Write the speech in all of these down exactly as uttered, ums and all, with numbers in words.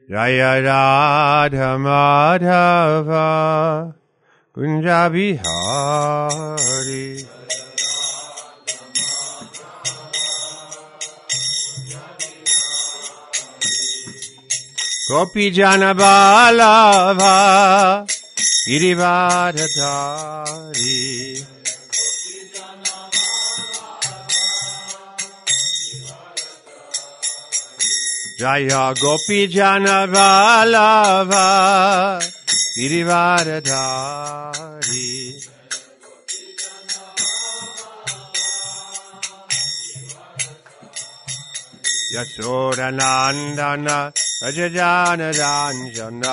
Jaya Radha Madhava Kunja Bihari. Gopi Jana Balava Girivardhari. Jaya Gopi Jana Balava Girivardhari. Yasoda Nandana Rajajana Ranjana.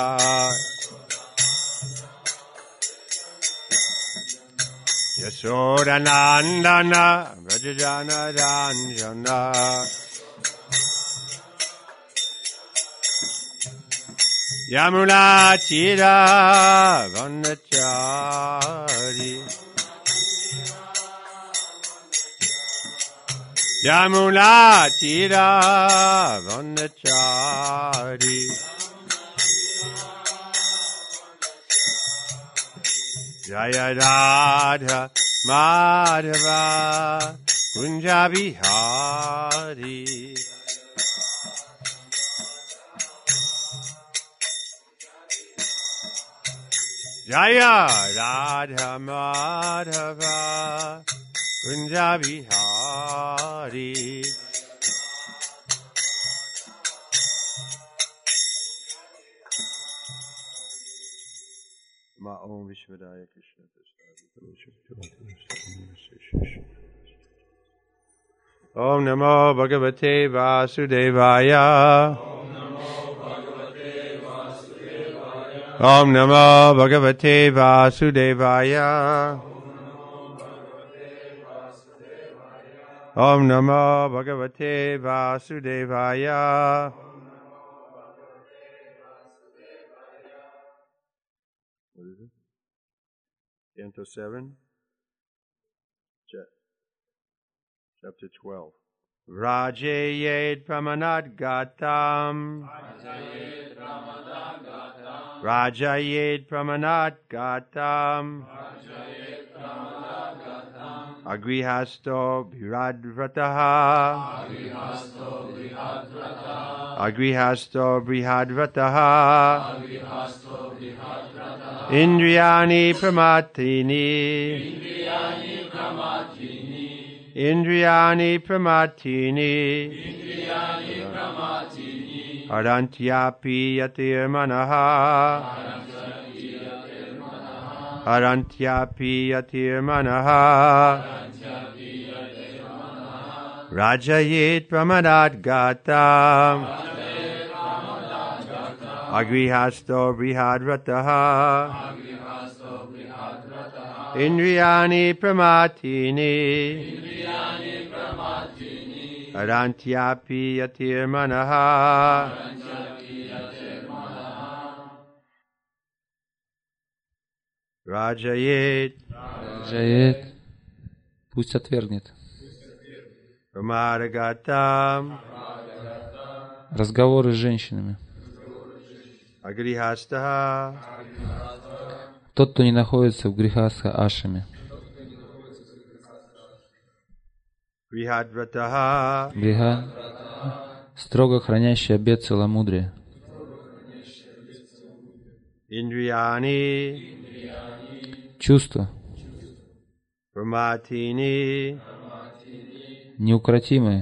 Yasoda Nandana Rajajana Ranjana. Yamuna Tira Vanachari. Yamuna Tira Vanachari. Jaya Radha Madhava Kunja Bihari. Jaya Radha Madhava Kunja Bihari. Ma Om Vishwadaya Krishna Om Namo Bhagavate Vasudevaya. Om Namo Bhagavate Vasudevaya. Om Namo Bhagavate Vasudevaya. What is it? Canto seven, chapter twelve. Rajayed Pramanad Gatam. Rajayed Pramanad Gatam. Agrihasto Bhradvrataha. Agrihasto Bhradvrataha. Indriyani Pramatini. Indriyani Pramatini. Arantyapi yatir manaha. Arantyapi yatir manaha. Rajayet Pramanad Gatam. Agrihasto Brihadrataha. Indriyani Pramatini. Arantyapi yatir manaha. Rajayet. Rajayet. Пусть отвергнет. Pramadagatam. Разговоры с женщинами. Agrihastha. Тот, кто не находится в грихастха ашраме. Brihadrataha. Бриха, строго хранящий обет целомудрия. Indriyani. Чувства. Pramatini. Неукротимые.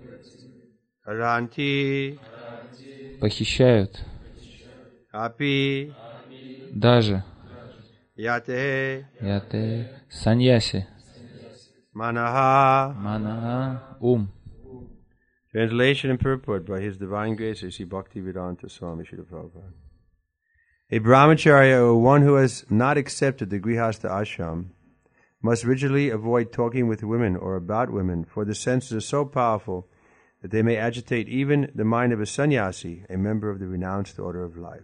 Haranti. Похищают. Api. Даже. Yate. Яте. Саньяси. Manaha. Манаха. Ум. Translation and purport by His Divine Grace A C Bhaktivedanta Swami Srila Prabhupada. A brahmacharya, or one who has not accepted the grihastha ashram, must rigidly avoid talking with women or about women, for the senses are so powerful that they may agitate even the mind of a sannyasi, a member of the renounced order of life.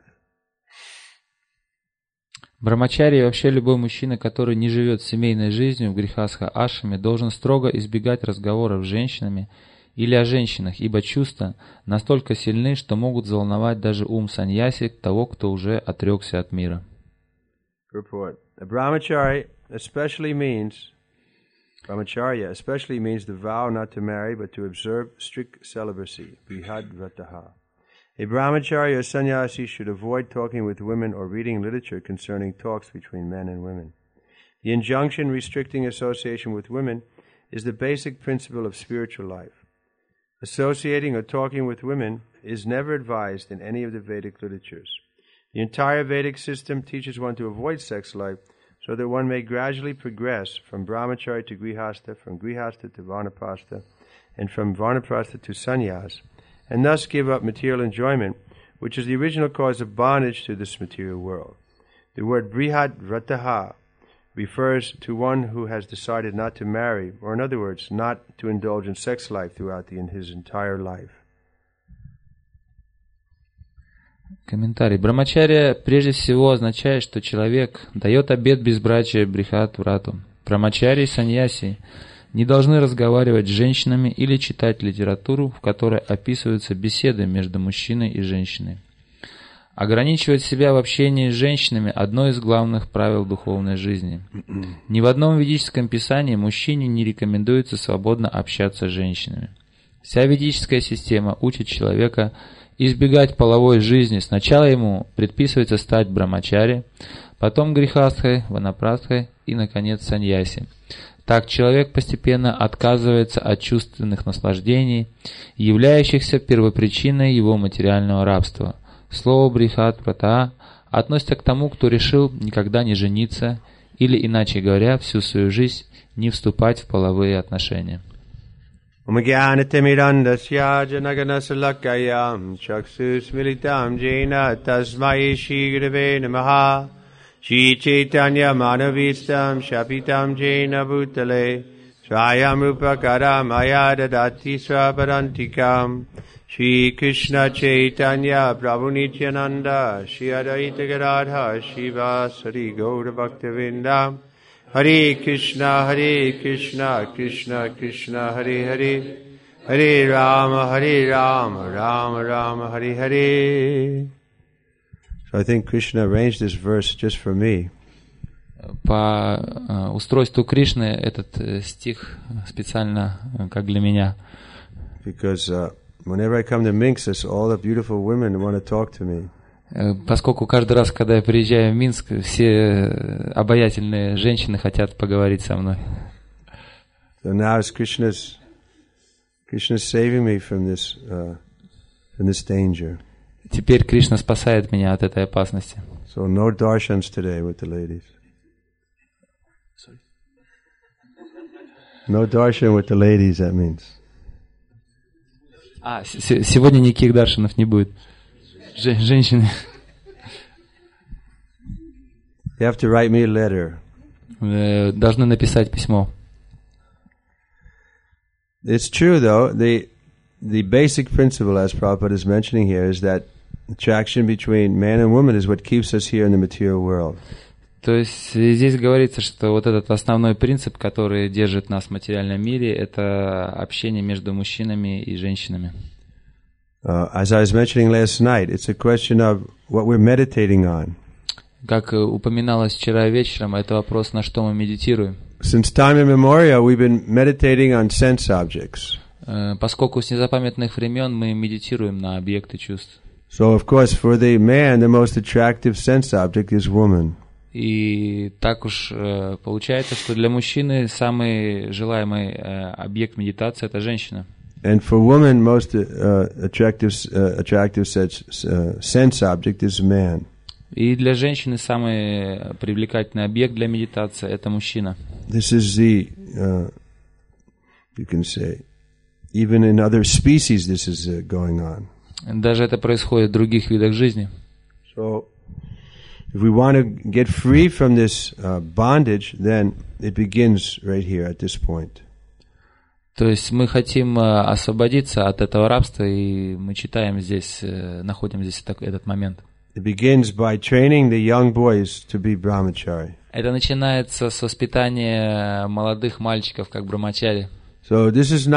Брахмачарья и вообще любой мужчина, который не живет семейной жизнью в грихастха ашраме, должен строго избегать разговоров с женщинами или о женщинах, ибо чувства настолько сильны, что могут взволновать даже ум саньяси, того, кто уже отрекся от мира. Purport. A brahmachari especially means, brahmacharya especially means the vow not to marry but to observe strict celibacy, brihad vrataha. A brahmachari or sannyasi should avoid talking with women or reading literature concerning talks between men and women. The injunction restricting association with women is the basic principle of spiritual life. Associating or talking with women is never advised in any of the Vedic literatures. The entire Vedic system teaches one to avoid sex life so that one may gradually progress from brahmacharya to grihastha, from grihastha to vanaprastha, and from vanaprastha to sannyas, and thus give up material enjoyment, which is the original cause of bondage to this material world. The word brihad vrataha refers to one who has decided not to marry, or in other words, not to indulge in sex life throughout the, in his entire life. Комментарий. Брамачарья прежде всего означает, что человек дает обет безбрачия брихат врату. Брамачарьи и саньяси не должны разговаривать с женщинами или читать литературу, в которой описываются беседы между мужчиной и женщиной. Ограничивать себя в общении с женщинами – одно из главных правил духовной жизни. Ни в одном ведическом писании мужчине не рекомендуется свободно общаться с женщинами. Вся ведическая система учит человека избегать половой жизни. Сначала ему предписывается стать брамачари, потом грихастхой, ванапрастхой и, наконец, саньяси. Так человек постепенно отказывается от чувственных наслаждений, являющихся первопричиной его материального рабства. Слово брихат вратаа относится к тому, кто решил никогда не жениться или, иначе говоря, всю свою жизнь не вступать в половые отношения. Shri Krishna Chaitanya Prabhu Nityananda Shri Advaita Gadadhar Shivasari Gaura Bhaktivinoda Hare Krishna Hare Krishna Krishna Krishna Hare Hare Hare Rama Hare Rama Rama Rama Hare Hare. So I think Krishna arranged this verse just for me. По устройству Кришны этот стих специально как для меня. Because uh, whenever I come to Minsk, all the beautiful women want to talk to me. Поскольку каждый раз, когда я приезжаю в Минск, все обаятельные женщины хотят поговорить со мной. So now as Krishna's Krishna's saving me from this uh, from this danger. Теперь Кришна спасает меня от этой опасности. So no darshans today with the ladies. Sorry. No darshan with the ladies, that means. А, с- сегодня никаких даршанов не будет. Ж- женщины. You have to write me a letter. Э, должны написать письмо. It's true, though. The the basic principle, as Prabhupada is mentioning here, is that attraction between man and woman is what keeps us here in the material world. То есть здесь говорится, что вот этот основной принцип, который держит нас в материальном мире, это общение между мужчинами и женщинами. Uh, as I was mentioning last night, it's a question of what we're meditating on. Как упоминалось вчера вечером, это вопрос, на что мы медитируем. Since time immemorial, we've been meditating on sense objects. Поскольку с незапамятных времен мы медитируем на объекты чувств. So, of course, for the man, the most attractive sense object is woman. И так уж э, получается, что для мужчины самый желаемый э, объект медитации — это женщина. And for woman, most uh, attractive uh, attractive sense, uh, sense object is man. И для женщины самый привлекательный объект для медитации — это мужчина. This is the, uh, you can say, even in other species this is uh, going on. Даже это происходит в других видах жизни. So, if we want to get free from this uh, bondage, then it begins right here at this point. То есть мы хотим освободиться от этого рабства, и мы читаем здесь, находим здесь этот момент. It begins by training the young boys to be brahmachari. Это начинается с воспитания молодых мальчиков как брамачари. So this is not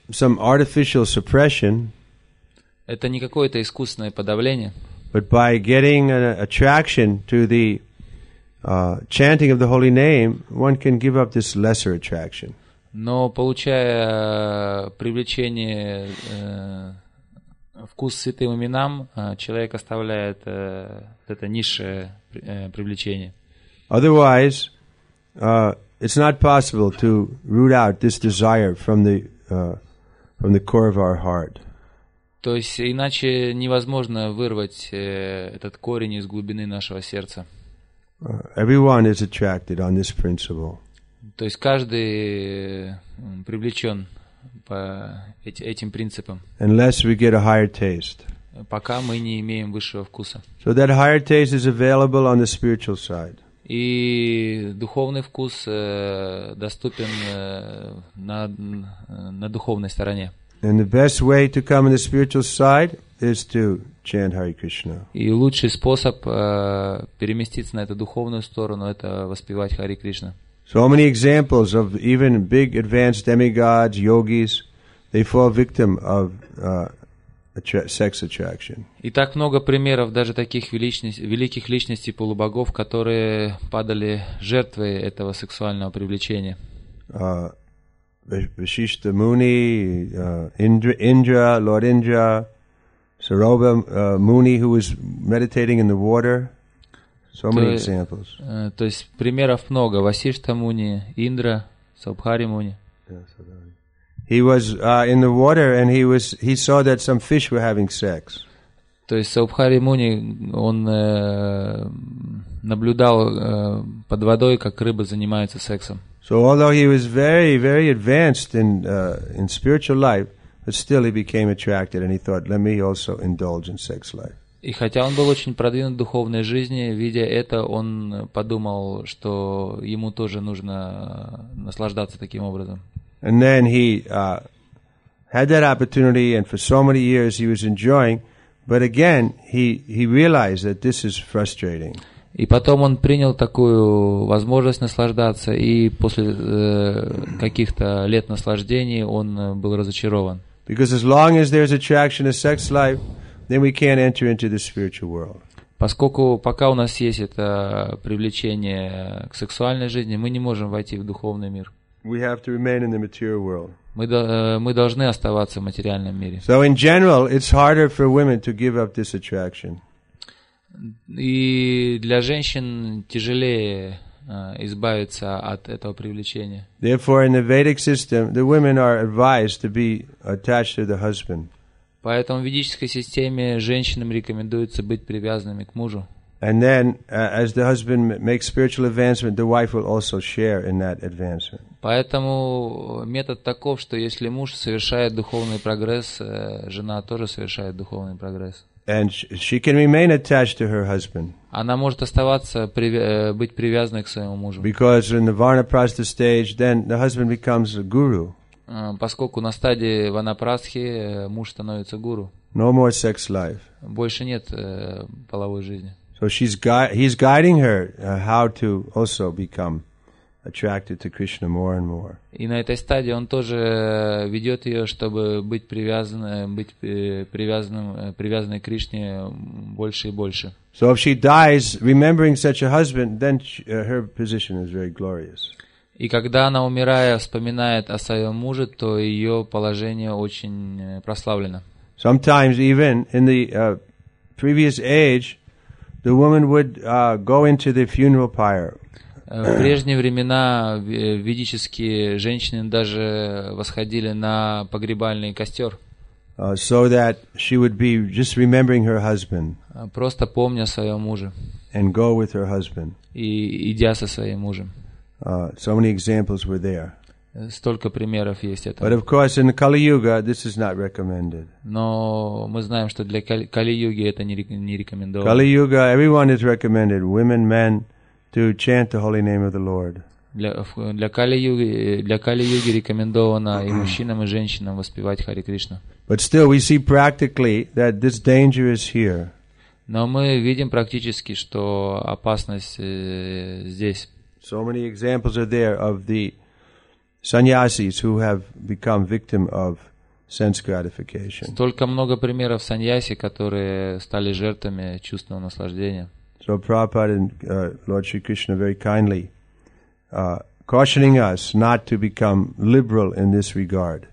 some artificial suppression, это не какое-то искусственное подавление, but by getting an attraction to the uh, chanting of the holy name, one can give up this lesser attraction. но получая привлечение, э, вкус святым именам, э, человек оставляет э, это низшее э, привлечение. Otherwise, uh, it's not possible to root out this desire from the uh, from the core of our heart. То есть иначе невозможно вырвать э, этот корень из глубины нашего сердца. Uh, everyone is attracted on this principle. То есть каждый э, привлечен по эти, этим принципам, Unless we get a higher taste. пока мы не имеем высшего вкуса. So that higher taste is available on the spiritual side. И духовный вкус э, доступен э, на, на духовной стороне. And the best way to come on the spiritual side is to chant Hare Krishna. И лучший способ э, переместиться на эту духовную сторону — это воспевать Хари Кришна. So many examples of even big advanced demigods, yogis, they fall victim of uh, attra- sex attraction. И так много примеров даже таких величностей, великих личностей полубогов, которые падали жертвой этого сексуального привлечения. Uh, Vashishta Muni, uh, Indra, Indra, Lord Indra, Saroba uh, Muni, who was meditating in the water. So many То, examples. э, то есть примеров много. Васишта Муни, Индра, Сабхари Муни. He was uh, in the water and he was he saw that some fish were having sex. То есть Сабхари Муни, он э, наблюдал э, под водой, как рыбы занимаются сексом. So although he was very, very advanced in uh, in spiritual life, but still he became attracted and he thought, let me also indulge in sex life. И хотя он был очень продвинут в духовной жизни, видя это, он подумал, что ему тоже нужно наслаждаться таким образом. And then he uh, had that opportunity, and for so many years he was enjoying, but again he he realized that this is frustrating. И потом он принял такую возможность наслаждаться, и после э, каких-то лет наслаждений он был разочарован. Because as long as there's attraction to sex life, then we can't enter into the spiritual world. Поскольку пока у нас есть это привлечение к сексуальной жизни, мы не можем войти в духовный мир. We have to remain in the material world. Мы, э, мы должны оставаться в материальном мире. So in general, it's harder for women to give up this attraction. И для женщин тяжелее э, избавиться от этого привлечения. Therefore, in the Vedic system, the women are advised to be attached to the husband. Поэтому в ведической системе женщинам рекомендуется быть привязанными к мужу. And then, uh, as the husband makes spiritual advancement, the wife will also share in that advancement. Поэтому метод таков, что если муж совершает духовный прогресс, э, жена тоже совершает духовный прогресс. And she can remain attached to her husband. Она может оставаться, приви- быть привязанной к своему мужу. Because in the Varnaprastha stage, then the husband becomes a guru. Поскольку на стадии ванапрастхи муж становится гуру. No more sex life. Больше нет э, половой жизни. So she's gui- he's guiding her uh, how to also become attracted to Krishna more and more. И на этой стадии он тоже ведет ее, чтобы быть привязанной, быть привязанным, привязанной к Кришне больше и больше. So if she dies remembering such a husband, then she, uh, her position is very glorious. И когда она, умирая, вспоминает о своем муже, то ее положение очень прославлено. Sometimes even in the uh, previous age, the woman would uh, go into the funeral pyre. В прежние времена ведические женщины даже восходили на погребальный костер, uh, so that she would be just remembering her husband просто помня о своем муже and go with her husband. и идя со своим мужем. Uh, so many examples were there. Столько примеров есть этого. But of course, in the Kali Yuga, this is not recommended. Но мы знаем, что для Кали-юги это не рекомендовано. Kali Yuga, everyone is recommended, women, men, to chant the holy name of the Lord. Для, для Кали-юги, для Кали-юги рекомендовано и мужчинам, и женщинам воспевать Хари Кришна. But still, we see practically that this danger is here. Но мы видим практически, что опасность э, здесь. So many examples are there of the sannyasis who have become victim of sense gratification. Столько много примеров саньяси, которые стали жертвами чувственного наслаждения. So Prabhupada and uh, Lord Shri Krishna very kindly uh, cautioning us not to become liberal in this regard.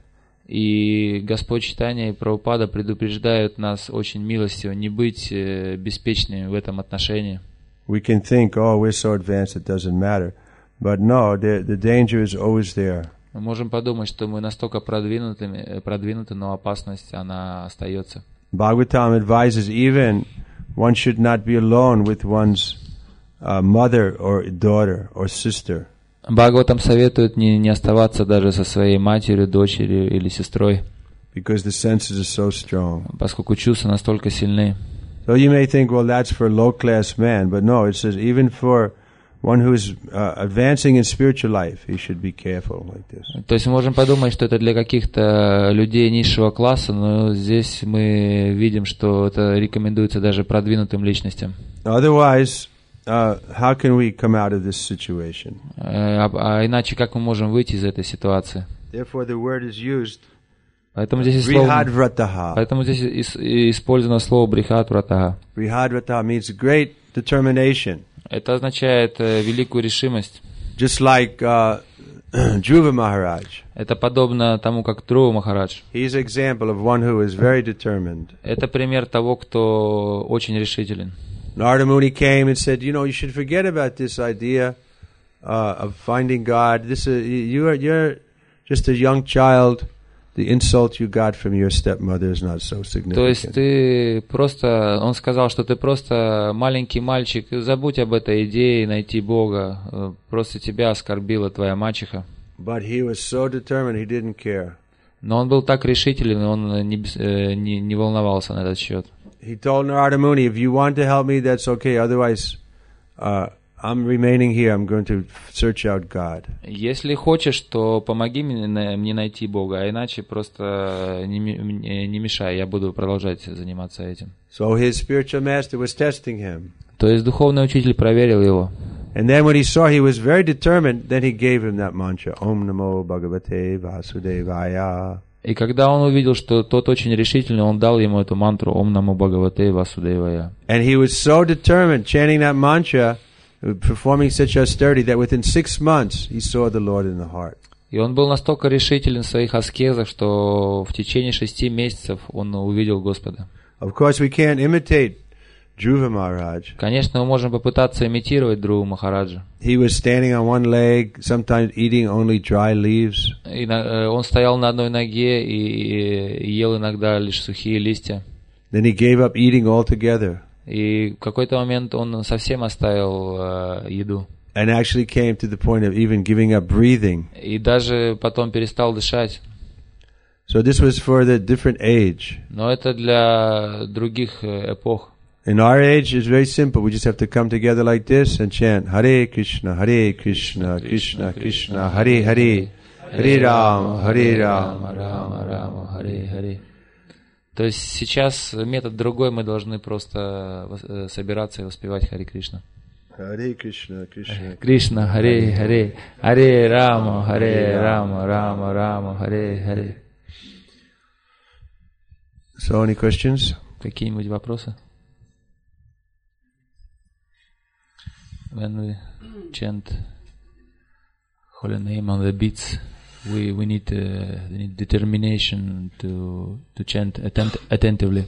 И Господь Чайтанья и Прабхупада предупреждают нас очень милостиво не быть э, беспечными в этом отношении. We can think, oh, we're so advanced it doesn't matter. But no, the, the danger is always there. Мы можем подумать, что мы настолько продвинуты, продвинуты, но опасность, она остается. Bhagavatam advises even one should not be alone with one's uh, mother or daughter or sister. Бхагаватам советует не, не оставаться даже со своей матерью, дочерью или сестрой, because the senses are so strong. поскольку чувства настолько сильны. So you may think, well, that's for low-class man, but no, it says even for one who is uh, advancing in spiritual life, he should be careful like this. То есть мы можем подумать, что это для каких-то людей низшего класса, но здесь мы видим, что это рекомендуется даже продвинутым личностям. Otherwise, uh, how can we come out of this situation? А, а иначе как мы можем выйти из этой ситуации? Therefore, the word is used. Поэтому здесь, слово, Brihadvrataha. поэтому здесь ис, использовано слово брихадвратаха. Brihadvrataha means great determination. Это означает э, великую решимость. Just like uh, Dhruva Maharaj. Это подобно тому, как Dhruva Махарадж. He's an example of one who is very determined. Это пример того, кто очень решителен. Narada Muni came and said, you know, you should forget about this idea uh, of finding God. This is, you are, you're just a young child. The insult you got from your stepmother is not so significant. То есть ты просто, он сказал, что ты просто маленький мальчик, забудь об этой идее найти Бога. Просто тебя оскорбила твоя мачеха. But he was so determined, he didn't care. Но он был так решителен, он не, не, не волновался на этот счет. He told Narada Muni, if you want to help me, that's okay. Otherwise, uh, I'm remaining here. I'm going to search out God. Если хочешь, то помоги мне, мне найти Бога, а иначе просто не, не мешай, я буду продолжать заниматься этим. So his spiritual master was testing him. То есть духовный учитель проверил его. And then when he saw he was very determined, then he gave him that mantra, Om Namo Bhagavate Vasudevaya. И когда он увидел, что тот очень решительный, он дал ему эту мантру Ом Намо Бхагавате Васудевая. And he was so determined, chanting that mantra, performing such austerity, that within six months he saw the Lord in the heart. И он был настолько решителен в своих аскезах, что в течение шести месяцев он увидел Господа. Of course, we can't imitate Dhruva Maharaj. Конечно, мы можем попытаться имитировать Dhruva Махараджа. He was standing on one leg, sometimes eating only dry leaves. И на, он стоял на одной ноге и, и ел иногда лишь сухие листья. Then he gave up eating altogether. И в какой-то момент он совсем оставил э, еду. And actually came to the point of even giving up breathing. И даже потом перестал дышать. So this was for the different age. Но это для других эпох. In our age, it's very simple. We just have to come together like this and chant Hare Krishna, Hare Krishna, Krishna Krishna, Hare Hare, Hare Ram, Hare Ram, Рама, Рама, Харе, Харе. То есть сейчас метод другой, мы должны просто собираться и воспевать Харе Кришна. Hare Krishna, Krishna. Кришна, Харе, Харе, Харе Рама, Харе Рама, Рама, Рама, Харе, Харе. So, any questions? Какие-нибудь вопросы? When we chant holy name on the beats, we we need, uh, we need determination to to chant attent- attentively.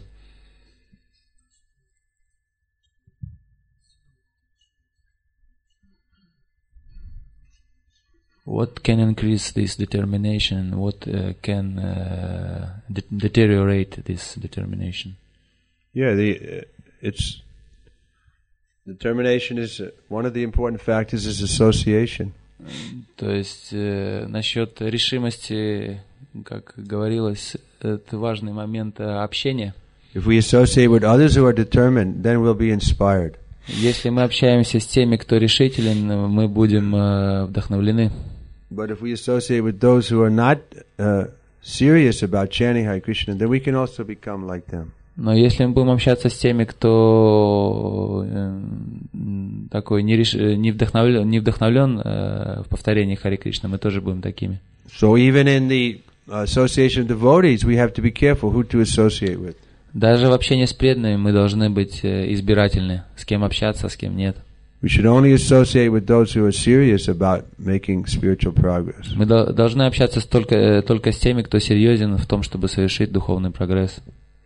What can increase this determination? What uh, can uh, de- deteriorate this determination? Yeah, the uh, it's determination is uh, one of the important factors is association. То есть э, насчет решимости, как говорилось, это важный момент общения. If we associate with others who are determined, then we'll be inspired. Если мы общаемся с теми, кто решителен, мы будем э, вдохновлены. But if we associate with those who are not uh, serious about chanting Hare Krishna, then we can also become like them. Но если мы будем общаться с теми, кто э, такой не, реш... не вдохновлен, не вдохновлен э, в повторении Харе Кришна, мы тоже будем такими. So even in the association of devotees, we have to be careful who to associate with. Даже в общении с преданными мы должны быть э, избирательны, с кем общаться, с кем нет. We should only associate with those who are serious about making spiritual progress. Мы до- должны общаться с только, э, только с теми, кто серьезен в том, чтобы совершить духовный прогресс.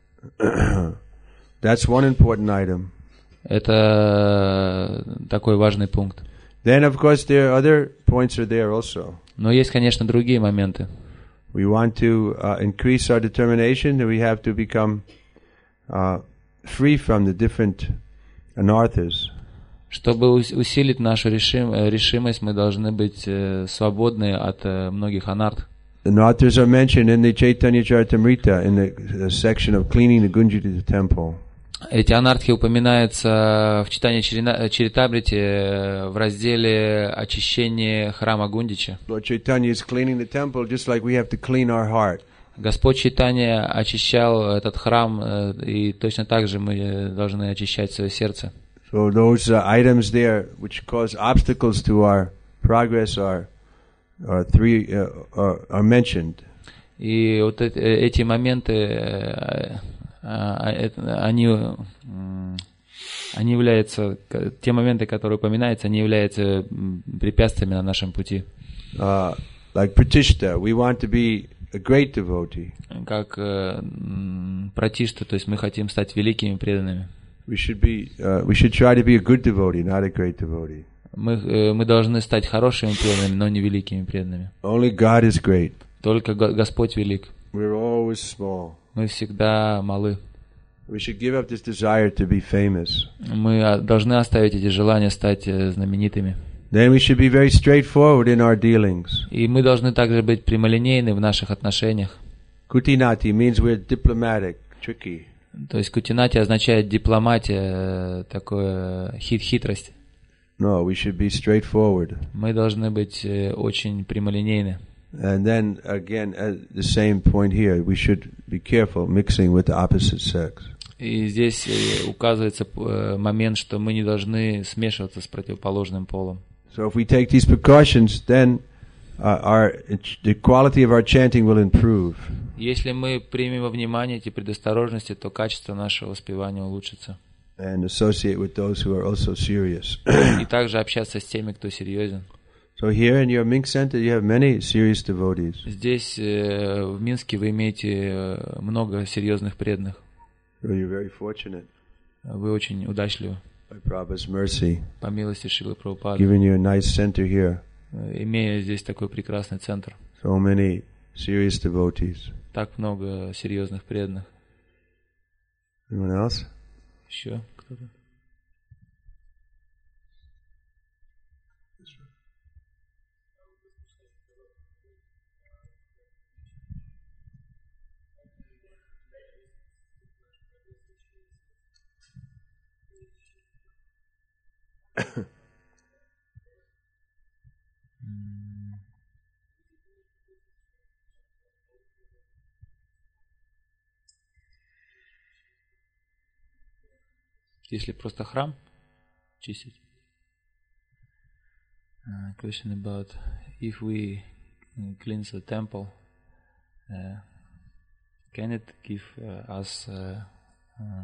That's one important item. Это такой важный пункт. Then, of course, there are other points are there also. Но есть, конечно, другие моменты. We want to uh, increase our determination, that we have to become uh, free from the different anarthas. Чтобы ус- усилить нашу решим- э, решимость, мы должны быть э, свободны от э, многих анарт. The anarthas are mentioned in the Chaitanya Charitamrita in the, the section of cleaning the Gunjita temple. Эти анартхи упоминаются в читании Чарина- Чаритамрити э, в разделе очищения храма Гундича. Lord Chaitanya is cleaning the temple just like we have to clean our heart. Господь Чайтанья очищал этот храм, э, и точно так же мы э, должны очищать свое сердце. So those uh, items there which cause obstacles to our progress are, are three uh, are, are mentioned. И вот эти, эти моменты, э, э, они, м, они являются, те моменты, которые упоминаются, они являются м, препятствиями на нашем пути. Uh, like Pratishta, we want to be a great devotee. Как э, м, Пратишта, то есть мы хотим стать великими преданными. We should be. Uh, we should try to be a good devotee, not a great devotee. Мы, э, мы должны стать хорошими преданными, но не великими преданными. Only God is great. Только Го- Господь велик. We're always small. Мы всегда малы. We should give up this desire to be famous. Мы а, должны оставить эти желания стать э, знаменитыми. Then we should be very straightforward in our dealings. И мы должны также быть прямолинейны в наших отношениях. Kutinati means we're diplomatic, tricky. То есть кутинати означает дипломатия, э, такое хит, хитрость. No, we should be straightforward. Мы должны быть э, очень прямолинейны. And then again, at the same point here, we should be careful mixing with the opposite sex. И здесь э, указывается э, момент, что мы не должны смешиваться с противоположным полом. So if we take these precautions, then uh, our the quality of our chanting will improve. Если мы примем во внимание эти предосторожности, то качество нашего воспевания улучшится. And associate with those who are also serious. И также общаться с теми, кто серьезен. So here in your Mink Center, you have many serious devotees. Здесь, э, в Минске, вы имеете э, много серьезных преданных. So you're very fortunate, Вы очень удачливы. by Prabhupada's mercy, По милости Шрилы Прабхупады, giving you a nice center here. э, имея здесь такой прекрасный центр. So many serious devotees. Так много серьезных преданных. Anyone else? Еще кто-то? Если просто храм чистить. Uh, question about if we uh, cleanse the temple, uh, can it give uh, us uh, uh,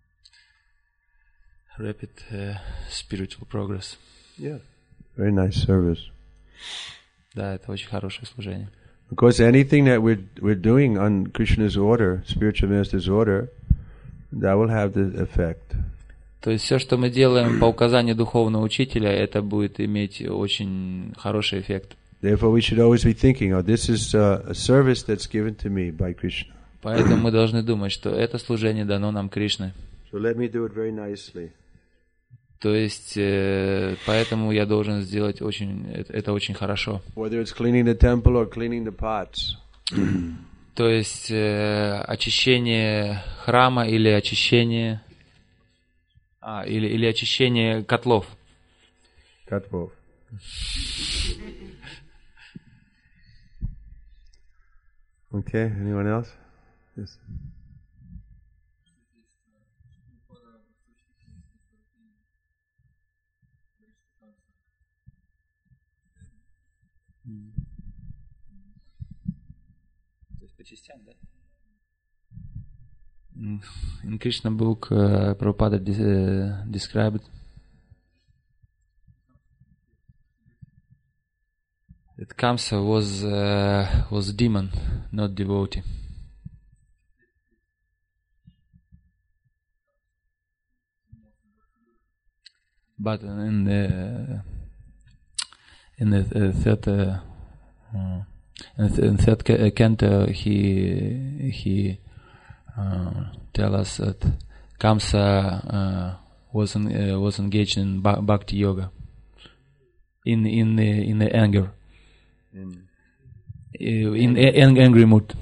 rapid uh, spiritual progress? Yeah. Very nice service. Да, это очень хорошее служение. Of course, anything that we're we're doing on Krishna's order, spiritual master's order, that will have the effect. То есть все, что мы делаем по указанию духовного учителя, это будет иметь очень хороший эффект. Therefore, we should always be thinking, oh, this is uh, a service that's given to me by Krishna. Поэтому мы должны думать, что это служение дано нам Кришной. So let me do it very nicely. То есть, э, поэтому я должен сделать очень, это, это очень хорошо. Whether it's cleaning the temple or cleaning the pots. То есть, э, очищение храма или очищение, а, или, или очищение котлов. Katvov. Okay, anyone else? Yes. In Krishna book, uh, Prabhupada de- uh, described that Kamsa was uh, was demon, not devotee. But in the in the uh, third uh, uh, in the in third ca- canto, he he uh, tell us that Kamsa uh, was en- uh, was engaged in ba- bhakti yoga, in in the in the anger, In, uh, in a- an angry mood.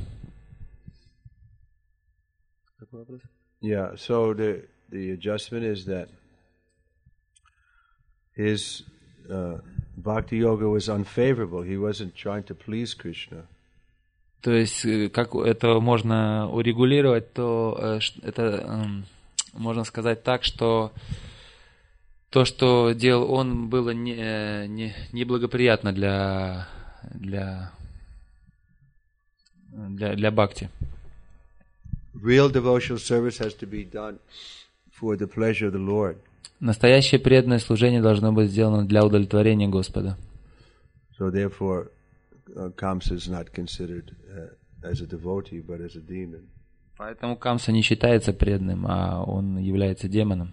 yeah, so the the adjustment is that his uh, bhakti yoga was unfavorable. He wasn't trying to please Krishna. То есть, э, как это можно урегулировать, то э, ш- это эм, можно сказать так, что то, что делал он, было не, э, не, неблагоприятно для, для, для, для бхакти. Real devotional service has to be done for the pleasure of the Lord. Настоящее преданное служение должно быть сделано для удовлетворения Господа. So therefore, uh, Kamsa is not considered uh, as a devotee, but as a demon. Поэтому Камса не считается преданным, а он является демоном.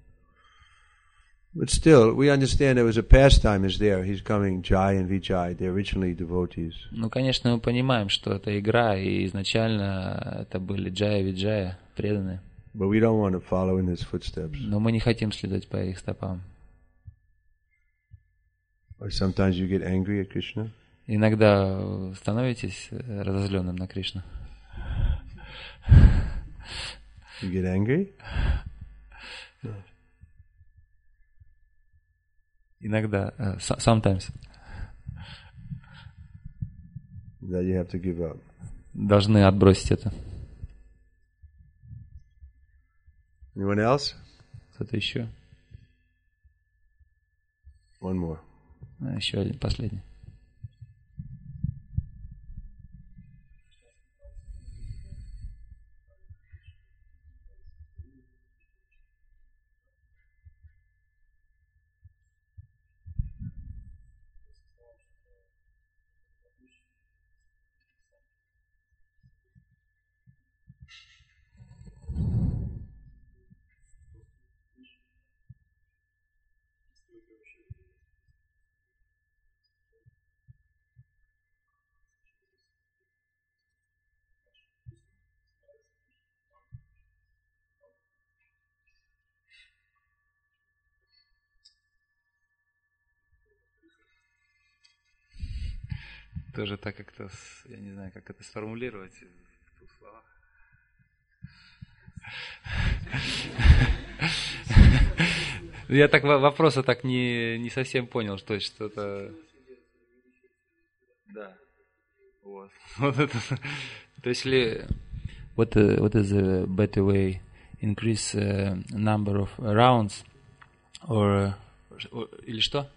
But still, we understand there was a pastime is there. He's coming Jai and Vijay. They're originally devotees. Ну, конечно, мы понимаем, что это игра, и изначально это были Джая, Виджая, преданные. But we don't want to follow in his footsteps. Но мы не хотим следовать по их стопам. Or sometimes you get angry at Krishna. Иногда становитесь разозленным на Кришну. You get angry? Иногда, uh, sometimes. That you have to give up. Должны отбросить это. Anyone else? Кто-то еще? One more. А, еще один, последний. Тоже так как-то, я не знаю, как это сформулировать в двух словах. Я так вопроса так не, не совсем понял, что это что-то... Да. Вот. Вот это. То есть ли... What, uh, what is a better way? Increase uh, number of rounds? Or, or... Или что?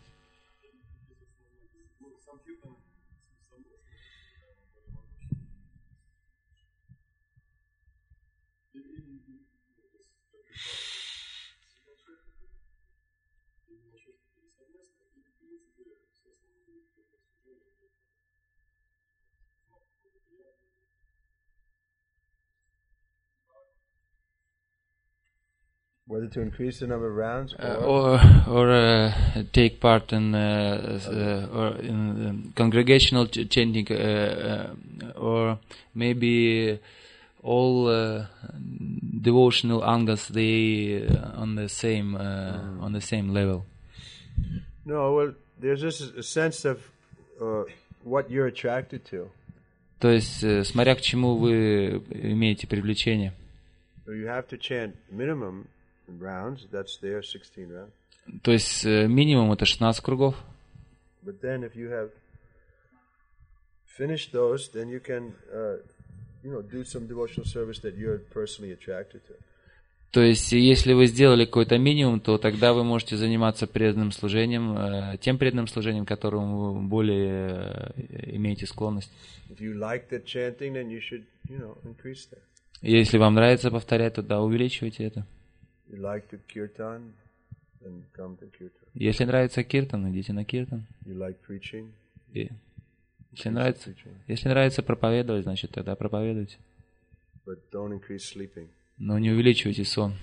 Whether to increase the number of rounds or Uh, or or uh, take part in uh, uh, or in um, congregational ch- chanting, uh, uh, or maybe all uh, devotional angas they uh, on the same uh, mm. on the same level. No, well, there's just a sense of uh, what you're attracted to. То есть, uh, смотря к чему вы имеете привлечение. So you have to chant minimum rounds. That's there, sixteen rounds. То есть uh, минимум это шестнадцать кругов. But then, if you have finished those, then you can, uh, you know, do some devotional service that you're personally attracted to. То есть, если вы сделали какой-то минимум, то тогда вы можете заниматься преданным служением, э, тем преданным служением, к которому вы более э, имеете склонность. If you like the chanting, then you should, you know, increase that. Если вам нравится повторять, то да, увеличивайте это. You like the kirtan, then come to kirtan. Если нравится киртан, идите на киртан. You like preaching, И если нравится, если нравится проповедовать, значит тогда проповедуйте. but don't increase sleeping. Но не увеличивайте сон,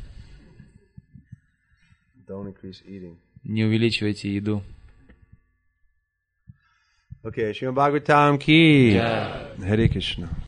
Don't increase eating. не увеличивайте еду. Okay, Srimad Bhagavatam ki. Jai. Hare Krishna.